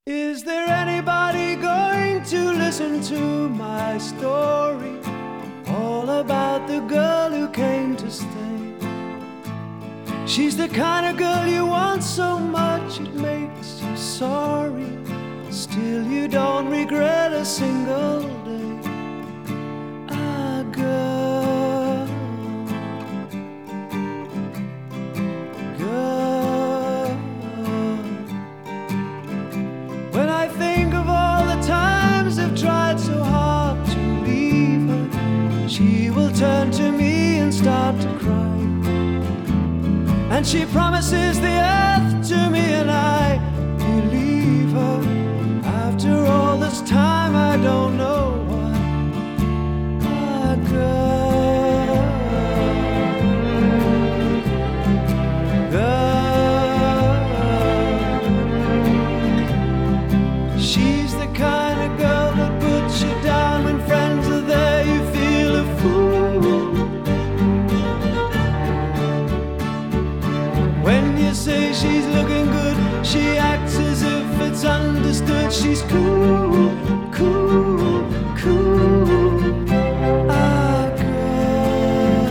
Is there anybody going to listen to my story? All about the girl who came to stay. She's the kind of girl you want so much it makes you sorry. Still you don't regret a single day. Ah, girl, girl. When I think of all the times I've tried so hard to leave her, she will turn to me and start to cry. And she promises the earth to me, and I believe her. After all this time, I don't know why. Ah, girl, girl. She's the kind of girl that puts you down when friends are there. You feel a fool. When you say she's looking good, she acts as if it's understood. She's cool, cool, cool. Ah, girl,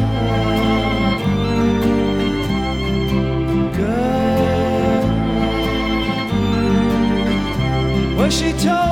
girl. Well, she told